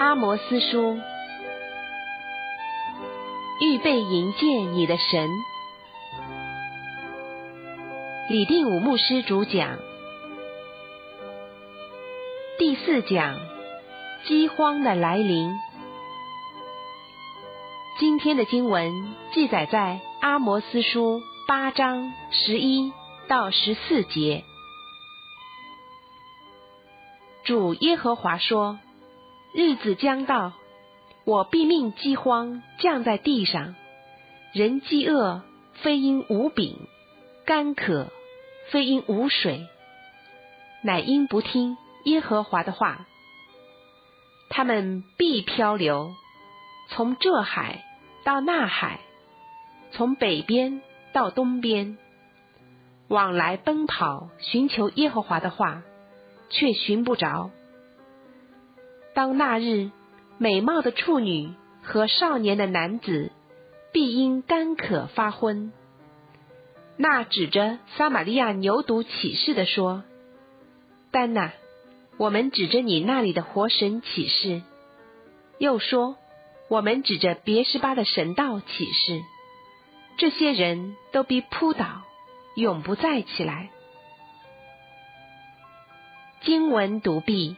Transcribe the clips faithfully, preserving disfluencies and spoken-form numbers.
阿摩司书，预备迎接你的神。李定武牧师主讲。第四讲，饥荒的来临。今天的经文记载在阿摩司书八章十一到十四节。主耶和华说，日子将到，我必命饥荒降在地上，人饥饿非因无饼，干渴非因无水，乃因不听耶和华的话。他们必漂流，从这海到那海，从北边到东边，往来奔跑，寻求耶和华的话，却寻不着。当那日，美貌的处女和少年的男子必因干渴发昏。那指着撒玛利亚牛犊起誓的说，丹哪，我们指着你那里的活神起誓。又说，我们指着别是巴的神道起誓。这些人都必扑倒，永不再起来。经文读毕。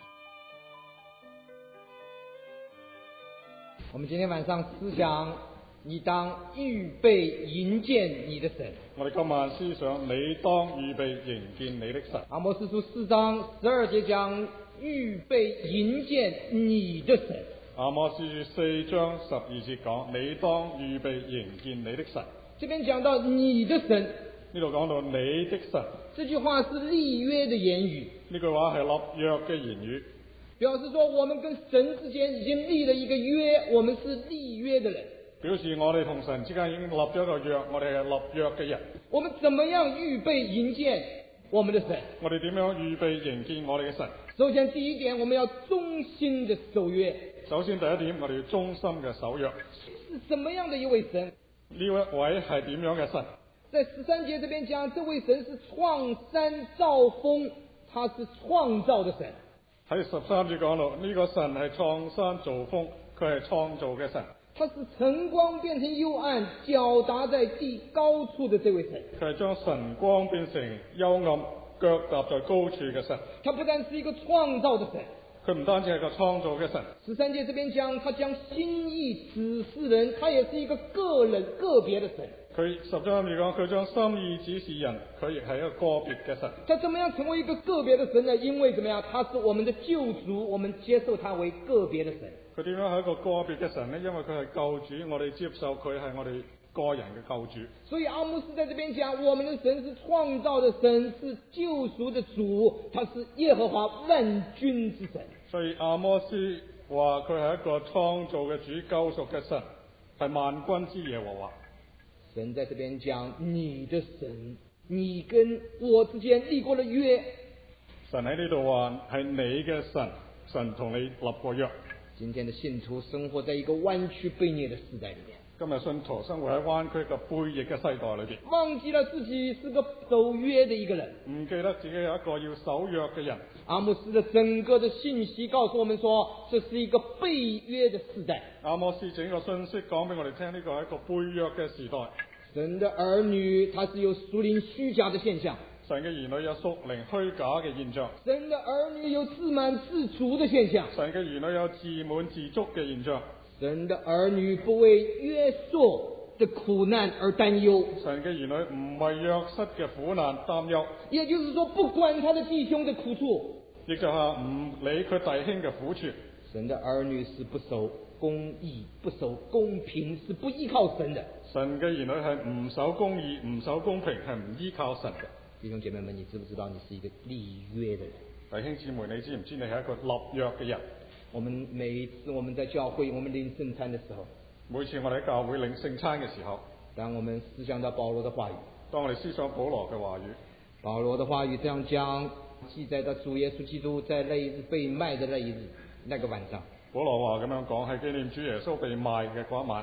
我们今天晚上思想，你当预备迎见你的神。 我哋今晚思想，你當預備迎見你的神。 阿摩司書四章十二節講預備迎見你的神。 阿摩司書四章十二節講，你當預備迎見你的神。 這邊講到你的神， 呢度講到你的神。 這句話是立約的言語。 呢句話係立約嘅言語， 表示說我們跟神之間已經立了一個約，我們是立約的人。 表示我哋同神之間已經立咗一個約，我哋係立約嘅人。 我們怎麼樣預備迎見我們的神？ 我哋點樣預備迎見我哋嘅神？ 首先第一點，我們要忠心的守約。 首先第一點，我哋要忠心嘅守約。 是什麼樣的一位神？ 呢一位係點樣嘅神？ 在十三節這邊講，這位神是創山造風，他是創造的神。 喺十三節講到，呢、這個神係創山造風，佢係創造嘅神。 他是晨光變成幽暗，腳踏在地高處的這位神。 佢係將晨光變成幽暗，腳踏在高處嘅神。 他不但是一個創造的神， 佢唔單止係個創造嘅神。十三節這邊講，他將心意指示人，他也是一個個人個別的神。 佢十章嚟講，佢將心意指示人，佢亦係一個個別嘅神。 他怎麼樣成為一個個別的神呢？因為怎麼樣，他是我們的救主，我們接受他為個別的神。 佢點樣係一個個別嘅神呢？因為佢係救主，我哋接受佢係我哋個人嘅救主。所以阿摩司在這邊講，我們的神是創造的神，是救贖的主，他是耶和華萬軍之神。所以阿摩司話佢係一個創造嘅主、救贖嘅神，係萬軍之耶和華。神在這邊講，你的神，你跟我之間立過了約。神喺呢度話係你嘅神，神同你立過約。今天的信徒生活在一個彎曲悖逆的時代裏面。今日信徒生活喺彎曲嘅悖逆嘅世代裏邊，忘記了自己是個守約的一個人，唔記得自己有一個要守約嘅人。阿摩司的整個的信息告訴我們說，這是一個悖約的時代。阿摩司整個信息講俾我哋聽，呢個係一個悖約嘅時代。神的兒女，它是有屬靈虛假的現象。神嘅兒女有屬靈虛假嘅現象。神的兒女有自滿自足的現象。神嘅兒女有自滿自足嘅現象。神的兒女不為約瑟的苦難而擔憂。神嘅兒女唔為約瑟嘅苦難擔憂。也就是說，不管他的弟兄的苦處，亦就係唔理佢弟兄嘅苦處。神的兒女是不守公義、不守公平，是不依靠神的。神嘅兒女係唔守公義、唔守公平，係唔依靠神嘅。弟兄姐妹們，你知不知道你是一個立約的人？弟兄姊妹，你知唔知你係一個立約嘅人？我們每一次我們在教會，我們領聖餐的時候，每次我哋喺教會領聖餐嘅時候，當我們思想到保羅的話語，當我哋思想保羅嘅話語，保羅的話語這樣講，記載到主耶穌基督在那一日被賣的那一日，那個晚上。保羅話咁樣講，係紀念主耶穌被賣嘅嗰一晚。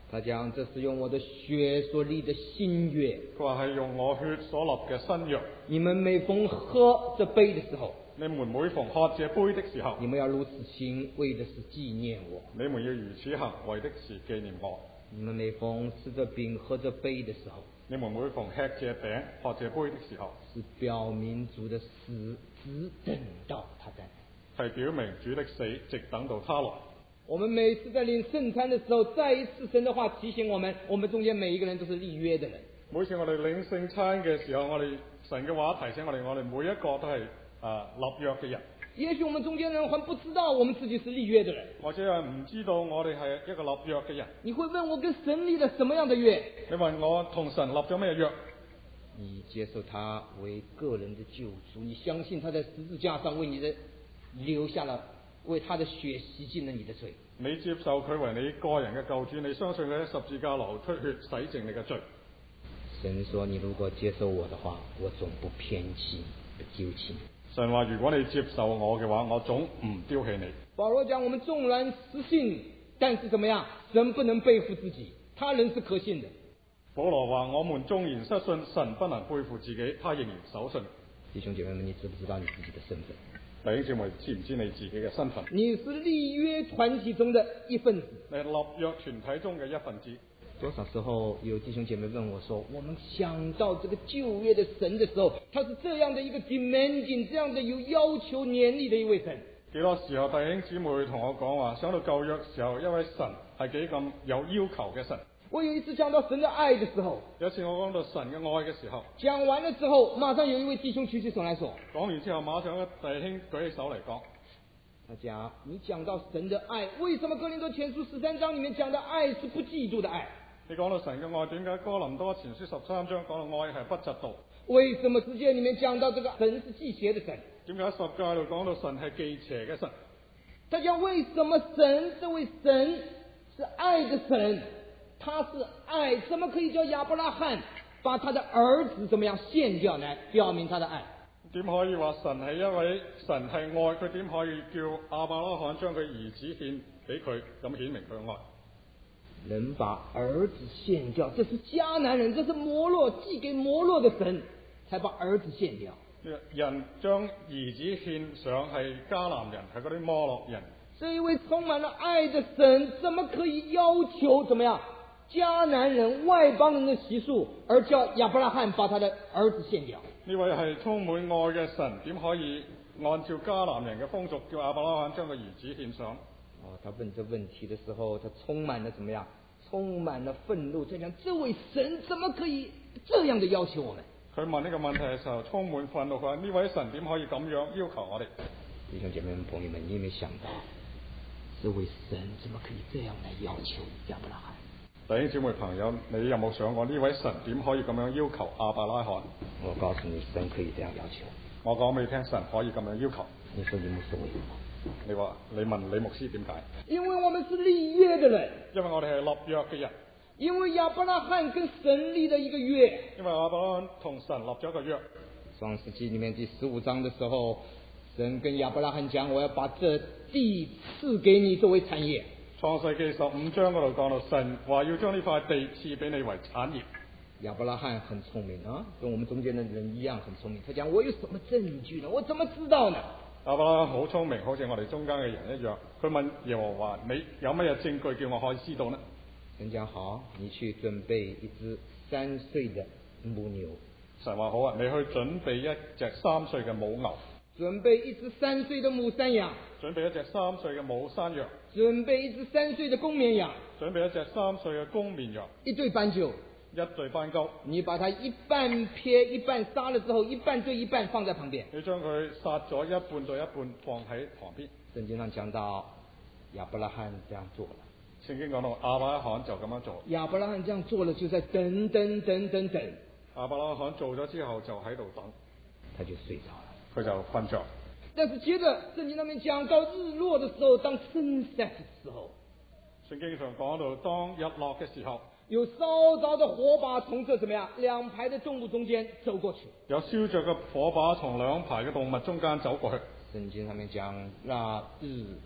他讲这是用我的血所立的新约。 佢話係用我血所立嘅新約。 你們每逢喝這杯的時候， 你們每逢喝這杯的時候， 你們要如此行，為的是紀念我。 你們要如此行，為的是紀念我。 你們每逢吃這餅、喝這杯的時候， 你們每逢吃這餅、喝這杯的時候， 是表明主的死，直等到他再來。 係表明主的死，直等到他來。 我們每次在領聖餐的時候，再一次神的話提醒我們，我們中間每一個人都是立約的人。 每次我哋領聖餐嘅時候，我哋神嘅話提醒我哋，我哋每一個都係啊立約嘅人。 也許我們中間人還不知道我們自己是立約的人， 或者係唔知道我哋係一個立約嘅人。 你會問我跟神立了什麼樣的約？ 你問我同神立咗咩約？ 你接受他為個人的救主，你相信他在十字架上為你的留下了，為他的血洗淨了你的罪。 你接受佢為你個人嘅救主，你相信佢喺十字架流出血洗淨你嘅罪。 神說：你如果接受我的話，我總不偏棄不丟棄你。 神話：如果你接受我嘅話，我總唔丟棄你。 保羅講：我們縱然失信，但是怎麼樣？神不能背負自己，他人是可信的。 保羅話：我們縱然失信，神不能背負自己，他仍然守信。 弟兄姐妹們，你知不知道你自己的身份？ 弟兄姐妹，知唔知你自己嘅身份？ 你是立約團體中的一份子， 你係立約團體中嘅一份子。 多少時候有弟兄姐妹問我說，我們想到這個舊約的神的時候，他是這樣的一個 demanding， 這樣的有要求嚴厲的一位神。 幾多時候弟兄姊妹同我講話，想到舊約時候，一位神係幾咁有要求嘅神。 我有一次講到神的愛的時候， 有一次我講到神嘅愛嘅時候， 講完了之後，馬上有一位弟兄舉起手來說， 講完之後馬上一弟兄舉起手嚟講， 他講，你講到神的愛，為什麼哥林多前書十三章裏面講的愛是不嫉妒的愛？ 你講到神嘅愛，點解哥林多前書十三章講到愛係不嫉妒？ 為什麼十誡裏面講到這個神是忌邪的神？ 點解十誡度講到神係忌邪嘅神？ 他講，為什麼神這位神是愛的神？他是愛，怎麼可以叫亞伯拉罕把他的兒子怎麼樣獻掉呢？表明他的愛。 點可以話神係一位神係愛？佢點可以叫亞伯拉罕將佢兒子獻俾佢，咁顯明佢嘅愛？ 人把兒子獻掉，這是迦南人，這是摩洛寄給摩洛的神，才把兒子獻掉。 人將兒子獻上係迦南人，係嗰啲摩洛人。 這一位充滿了愛的神，怎麼可以要求怎麼樣？迦南人外邦人的習俗，而叫亞伯拉罕把他的兒子獻掉。 呢位係充滿愛嘅神，點可以按照迦南人嘅風俗，叫亞伯拉罕將個兒子獻上？ 哦，他問這問題的時候，他充滿了怎麼樣？充滿了憤怒，在講這位神怎麼可以這樣的要求我們？ 佢問呢個問題嘅時候，充滿憤怒，佢話呢位神點可以咁樣要求我哋？ 弟兄姐妹們、朋友們，你有沒有想到，這位神怎麼可以這樣來要求亞伯拉罕？ 弟兄姊妹朋友，你有冇想過呢位神點可以咁樣要求亞伯拉罕？ 我告訴你，神可以這樣要求。 我講俾你聽，神可以咁樣要求。 你說你牧師為什麼？ 你話你問李牧師點解？ 因為我們是立約的人。 因為我哋係立約嘅人。 因為亞伯拉罕跟神立了一個約。 因為亞伯拉罕同神立咗一個約。 創世紀裏面第十五章的時候，神跟亞伯拉罕講：我要把這地賜給你作為產業。 創世紀十五章嗰度講到，神話要將呢塊地賜俾你為產業。 亞伯拉罕很聰明啊，跟我們中間的人一樣很聰明。他講：我有什麼證據呢？我怎麼知道呢？ 亞伯拉罕好聰明，好似我哋中間嘅人一樣。佢問耶和華：你有乜嘢證據叫我可以知道呢？ 神講：好，你去準備一隻三歲的母牛。 神話好啊，你去準備一隻三歲嘅母牛。 準備一隻三歲的母山羊。 準備一隻三歲嘅母山羊。 準備一隻三歲的公綿羊。 準備一隻三歲嘅公綿羊。 一對斑鳩。 一對斑鳩。你把它一半撇一半殺了之後，一半對一半放在旁邊。 你將佢殺咗一半對一半放喺旁邊。 聖經上講到亞伯拉罕這樣做了。 聖經講到亞伯拉罕就咁樣做。 亞伯拉罕這樣做了，就在等等等等等。 亞伯拉罕做咗之後就喺度等， 他就睡着了。 佢就瞓着。 但是接着聖經那邊講到日落的時候，當 sunset 的時候， 聖經上講到當日落嘅時候， 有燒着的火把從這怎麼樣兩排的動物中間走過去。 有燒着嘅火把從兩排嘅動物中間走過去。 聖經上面講，那日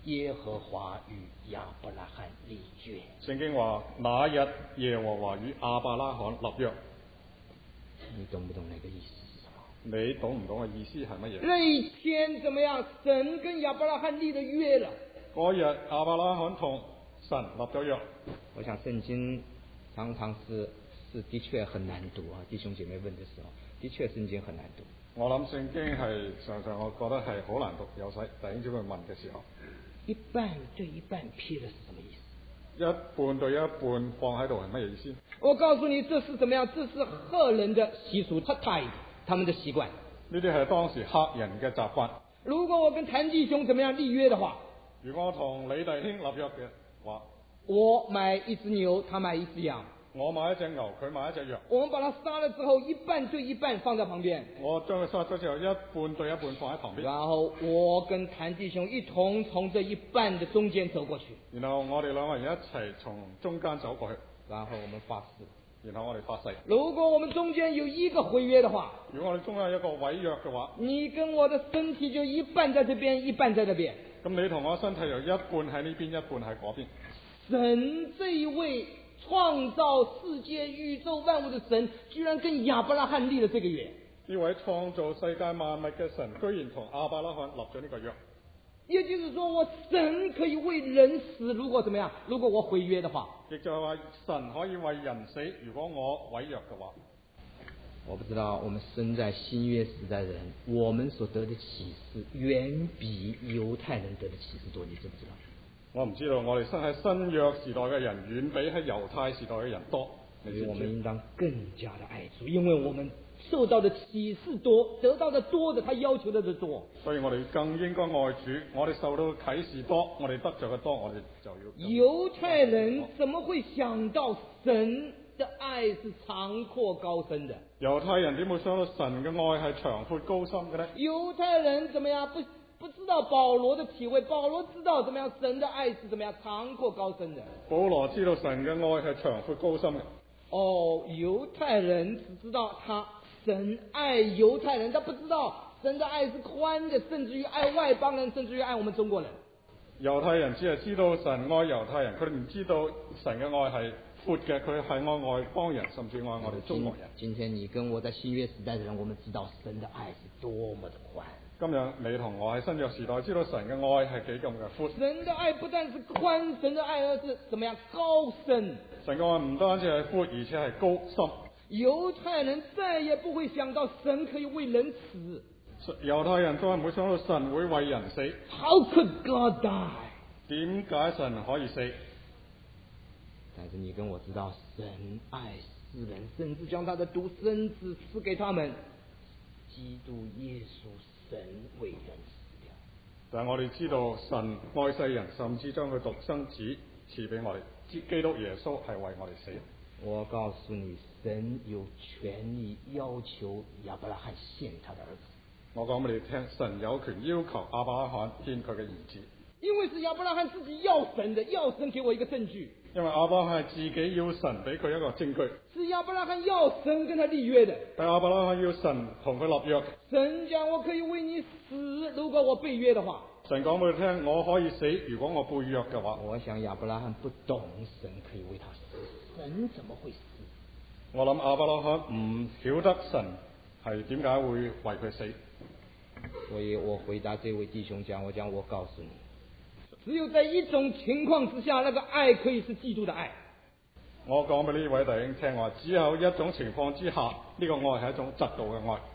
耶和华与亚伯拉罕立约。 聖經話那日耶和華與亞伯拉罕立約。 你懂不懂那個意思？ 你懂唔懂嘅意思係乜嘢？ 那一天怎麼樣？神跟亞伯拉罕立了約了。 嗰日亞伯拉罕同神立咗約。 我想聖經常常是是的確很難讀啊，弟兄姐妹問的時候，的確聖經很難讀。 我諗聖經係常常我覺得係好難讀，有使弟兄姊妹問嘅時候。 一半對一半撇了是什麼意思？ 一半對一半放喺度係乜嘢意思？ 我告訴你，這是怎麼樣？這是赫人的習俗，他太他們的習慣。 呢啲係當時赫人嘅習慣。 如果我跟譚弟兄怎麼樣立約的話， 如果我同李弟兄立約嘅話， 我買一隻牛，他買一隻羊。 我買一隻牛，佢買一隻羊。 我們把它殺了之後，一半對一半放在旁邊。 我將佢殺咗之後，一半對一半放喺旁邊。 然後我跟譚弟兄一同從這一半的中間走過去。 然後我哋兩個人一齊從中間走過去。 然後我們發誓。 然後我哋發誓。 如果我們中間有一個毀約的話， 如果我哋中間有一個毀約嘅話， 你跟我的身體就一半在這邊，一半在那邊。 咁你同我身體就一半喺呢邊，一半喺嗰邊。 神這一位創造世界宇宙萬物的神，居然跟亞伯拉罕立了這個約。 呢位創造世界萬物嘅神，居然同亞伯拉罕立咗呢個約。 也就是說，我神可以為人死，如果怎麼樣？如果我毀約的話。 亦就係話神可以為人死，如果我毀約嘅話。 我不知道，我們生在新約時代的人，我們所得的啟示遠比猶太人得的啟示多，你知不知道？ 我唔知道，我哋生喺新約時代嘅人遠比喺猶太時代嘅人多。 所以我們應當更加的愛主，因為我們受到的啟示多，得到的多的，他要求的就多。 所以我哋更應該愛主，我哋受到啟示多，我哋得着嘅多，我哋就要。 猶太人怎麼會想到神的愛是長闊高深的？ 猶太人點會想到神嘅愛係長闊高深嘅呢？ 猶太人怎麼樣不不知道保羅的體會？保羅知道怎麼樣神的愛是怎麼樣長闊高深的？ 保羅知道神嘅愛係長闊高深嘅。 哦，猶太人只知道他神愛猶太人，他不知道神的愛是寬的，甚至於愛外邦人，甚至於愛我們中國人。 猶太人只係知道神愛猶太人，佢哋唔知道神嘅愛係闊嘅，佢係愛外邦人，甚至愛我哋中國人。 今天你跟我在新約時代的人，我們知道神的愛是多麼的寬。 今日你同我喺新約時代知道神嘅愛係幾咁嘅闊。 神的愛不但是寬，神的愛而是怎麼樣高深。 神嘅愛唔單止係闊，而且係高深。 猶太人再也不會想到神可以為人死。 猶太人再唔會想到神會為人死。 How could God die？ 點解神可以死？ 但是你跟我知道，神愛世人，甚至將他的獨生子賜給他們。基督耶穌，神為人死掉。 但係我哋知道神愛世人，甚至將佢獨生子賜俾我哋。基督耶穌係為我哋死。 我告訴你，神有權利要求亞伯拉罕獻他的兒子。 我講俾你聽，神有權要求亞伯拉罕獻佢嘅兒子。 因為是亞伯拉罕自己要神的，要神給我一個證據。 因為亞伯拉罕係自己要神俾佢一個證據。 是亞伯拉罕要神跟他立約的。 但亞伯拉罕要神同佢立約。 神講我可以為你死，如果我背約的話。 神講俾佢聽，我可以死，如果我背約嘅話。 我想亞伯拉罕不懂神可以為他死，神怎麼會死？ 我諗亞伯拉罕唔曉得神係點解會為佢死。 所以我回答這位弟兄講，我講我告訴你，只有在一種情況之下，那個愛可以是基督的愛。 我講俾呢位弟兄聽話，只有一種情況之下，呢、這個愛係一種嫉妒嘅愛。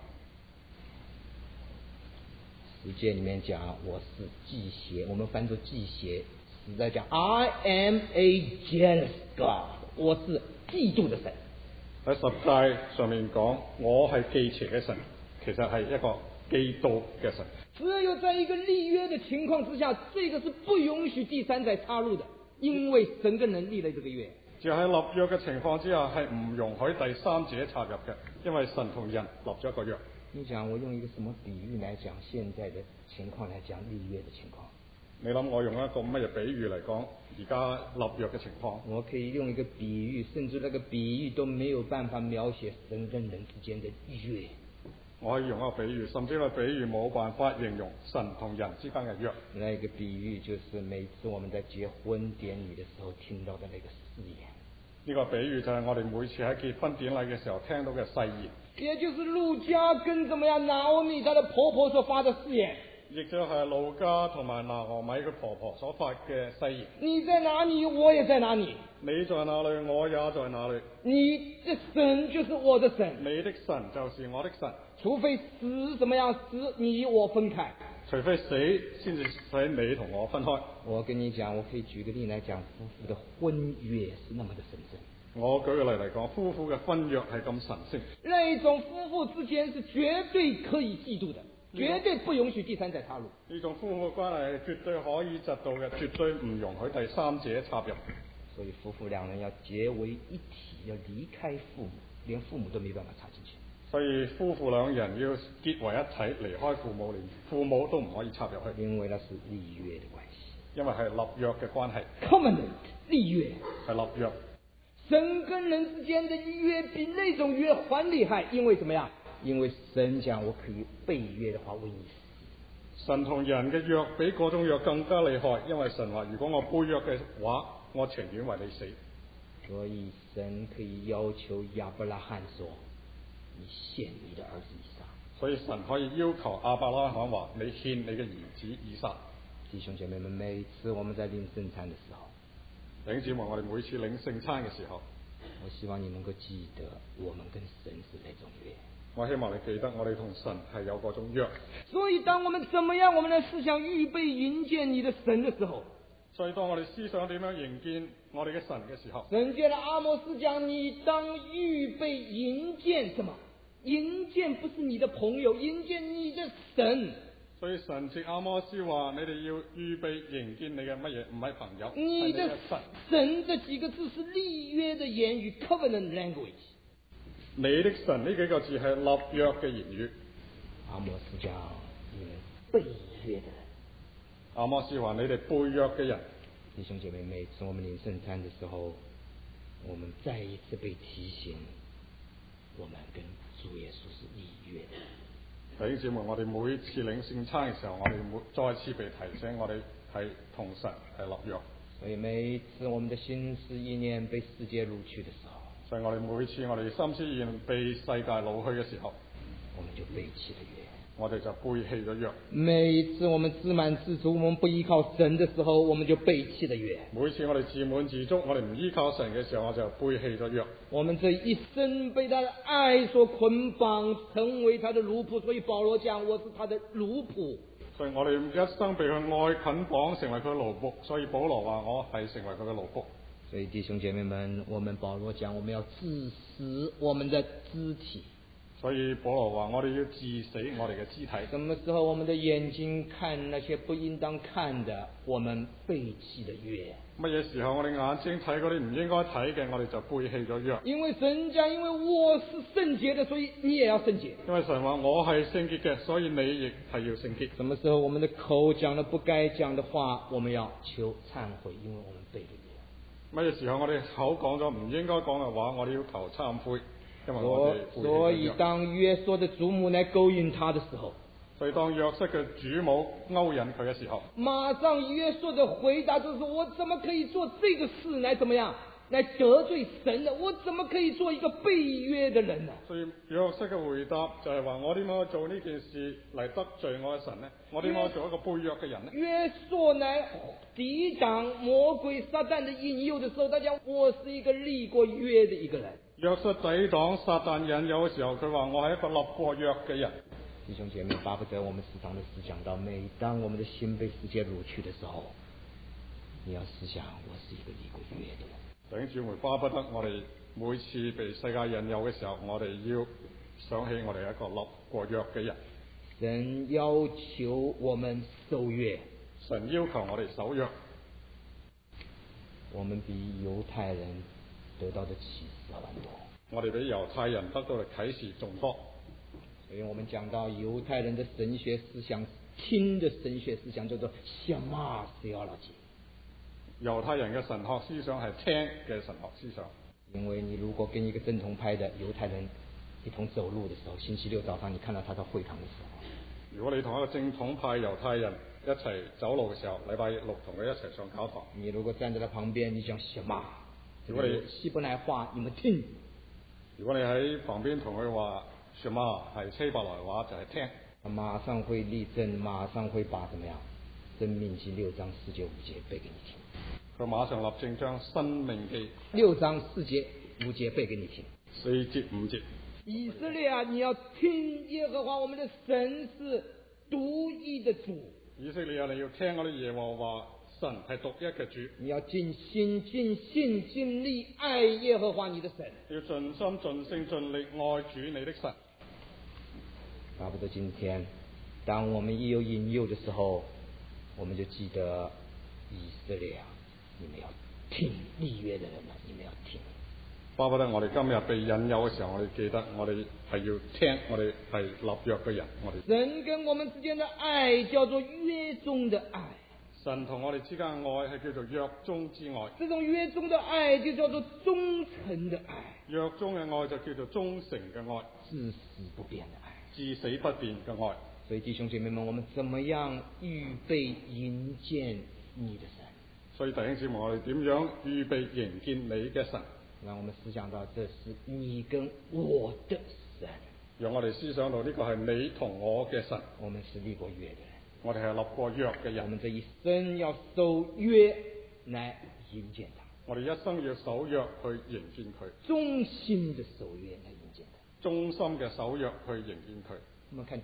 十誡裏面講，我是忌邪，我們翻作忌邪，實在講 I am a jealous God， 我是嫉妒的神。 喺十誡上面講，我係忌邪嘅神，其實係一個嫉妒嘅神。 只有在一個立約的情況之下，這個是不允許第三者插入的，因為神跟人立了這個約。 只喺立約嘅情況之下，係唔容許第三者插入嘅，因為神同人立咗一個約。 你講我用一個什麼比喻來講現在的情況，來講立約的情況？ 你諗我用一個乜嘢比喻嚟講而家立約嘅情況？ 我可以用一個比喻，甚至那個比喻都沒有辦法描寫神跟人之間的約。 我可以用一個比喻，甚至個比喻冇辦法形容神同人之間嘅約。 那個比喻就是每次我們在結婚典禮的時候聽到的那個誓言。 呢個比喻就係我哋每次喺結婚典禮嘅時候聽到嘅誓言。 也就是路加跟怎麼樣拿俄米她的婆婆所發的誓言。 亦就係路加同埋拿俄米佢婆婆所發嘅誓言。 你在哪裏，我也在哪裏。 你在哪裏，我也在哪裏。 你的神就是我的神。 你的神就是我的神。 除非死怎麼樣，死你我分開。 除非死先至使你同我分開。 我跟你講，我可以舉個例來講，夫婦的婚約是那麼的神聖。 我舉個例嚟講，夫婦嘅婚約係咁神聖。 那一種夫婦之間是絕對可以嫉妒的。絕對不允許第三者插入。 呢種夫婦關係係絕對可以嫉妒嘅，絕對唔容許第三者插入。 所以夫婦兩人要結為一體，要離開父母，連父母都沒辦法插進去。 所以夫婦兩人要結為一體，離開父母，連父母都唔可以插入去。 因為那是立約的關係。 因為係立約嘅關係。 Covenant 立約係立約。 神跟人之間的約比那種約還厲害，因為怎麼樣？因為神講我可以背約的話為你死。 神同人嘅約比嗰種約更加厲害，因為神話如果我背約嘅話，我情願為你死。 所以神可以要求亞伯拉罕說：你獻你的兒子以撒。 所以神可以要求亞伯拉罕話：你獻你嘅兒子以撒。 弟兄姐妹們，每次我們在領聖餐的時候， 弟兄姊妹，我哋每次領聖餐嘅時候， 我希望你能夠記得我們跟神是那種約。 我希望你記得我哋同神係有嗰種約。 所以當我們怎麼樣，我們的思想預備迎見你的神的時候， 所以當我哋思想點樣迎見我哋嘅神嘅時候， 神借了阿摩斯講，你當預備迎見什麼？迎見不是你的朋友，迎見你的神。 所以神藉阿摩斯話：你哋要預備迎見你嘅乜嘢？唔係朋友， 你的神。 神這幾個字是立約的言語 ，covenant language。 你的神呢幾個字係立約嘅言語。 阿摩斯講你們背約的人。 阿摩斯話：你哋背約嘅人。 弟兄姐妹，每次我們領聖餐的時候，我們再一次被提醒，我們跟主耶穌是立約的。 弟兄姊妹，我哋每次領聖餐嘅時候，我哋每再次被提醒，我哋係同神係立約。 所以每一次我們的心思意念被世界擄去的時候， 所以我哋每次我哋心思意念被世界擄去嘅時候， 我們就背棄了約。 我哋就背棄咗約。 每一次我們自滿自足，我們不依靠神的時候，我們就背棄了約。 每次我哋自滿自足，我哋唔依靠神嘅時候，我就背棄咗約。 我們這一生被他的愛所捆綁，成為他的奴僕，所以保羅講我是他的奴僕。 所以我哋一生被佢愛捆綁，成為佢奴僕，所以保羅話我係成為佢嘅奴僕。 所以弟兄姐妹們，我們保羅講我們要治死我們的肢體。 所以保羅話我哋要治死我哋嘅肢體。 什麼時候我們的眼睛看那些不應當看的，我們背棄了約。 乜嘢時候我哋眼睛睇嗰啲唔應該睇嘅，我哋就背棄咗約。 因為神講，因為我是聖潔的，所以你也要聖潔。 因為神話我係聖潔嘅，所以你亦係要聖潔。 什麼時候我們的口講了不該講的話，我們要求懺悔，因為我們背了約。 乜嘢時候我哋口講咗唔應該講嘅話，我哋要求懺悔，因為我哋背棄咗約。 所以當約瑟的祖母來勾引他的時候， 所以當約瑟嘅主母勾引佢嘅時候， 馬上約瑟的回答就是：我怎麼可以做這個事來怎麼樣，來得罪神呢？我怎麼可以做一個背約的人呢？ 所以約瑟嘅回答就係話：我點解做呢件事嚟得罪我嘅神呢？我點解做一個背約嘅人呢？ 約瑟來抵擋魔鬼撒旦的引誘的時候，他講：我是一個立過約的一個人。 約瑟抵擋撒旦引誘嘅時候，佢話：我係一個立過約嘅人。 弟兄姐妹，巴不得我們時常的思想到，每當我們的心被世界擄去的時候，你要思想我是一個立過約的人。 弟兄姊妹，巴不得我哋每次被世界引誘嘅時候，我哋要想起我哋係一個立過約嘅人。 神要求我們守約， 神要求我哋守約。 我們比猶太人得到的啟示很多。 我哋比猶太人得到嘅啟示仲多。 所以我們講到猶太人的神學思想，聽的神學思想叫做 Shema theology。 猶太人嘅神學思想係聽嘅神學思想。 因為你如果跟一個正統派的猶太人一同走路的时候，星期六早上你看到他到会堂的时候， 如果你同一個正統派猶太人一齊走路嘅時候，禮拜六同佢一齊上教堂。 你如果站在他旁邊，你想什麼？ 如果你希伯來話，你們聽。 如果你喺旁邊同佢話什麼係希伯來話，就係聽。 他馬上會立正，馬上會把怎麼樣？申命記六章四節五節背給你聽。 佢馬上立正將申命記六章四節五節背給你聽。 四節五節。 以色列啊，你要聽耶和華我們的神是獨一的主。 以色列啊，你要聽我哋耶和華神係獨一嘅主。 你要盡心盡性盡力愛耶和華你的神。 要盡心盡性盡力愛主你的神。 巴不得今天，當我們一有引誘的時候，我們就記得以色列啊，你們要聽立約的人啊，你們要聽。 巴不得我哋今日被引誘嘅時候，我哋記得我哋係要聽，我哋係立約嘅人。我哋神跟我們之間的愛叫做約中的愛。 神同我哋之間嘅愛係叫做約中之愛。 這種約中的愛就叫做忠誠的愛。 約中嘅愛就叫做忠誠嘅愛， 至死不變的愛。 至死不變嘅愛。 所以弟兄姐妹們，我們怎麼樣預備迎見你的神？ 所以弟兄姊妹，我哋點樣預備迎見你嘅神？ 讓我們思想到這是你跟我的神。 讓我哋思想到呢個係你同我嘅神。 我們是立過約的人。 我哋係立過約嘅人。 我們這一生要守約來迎見他。 我哋一生要守約去迎見佢。 忠心的守約來迎見他。 忠心嘅守約去迎見佢。 我們看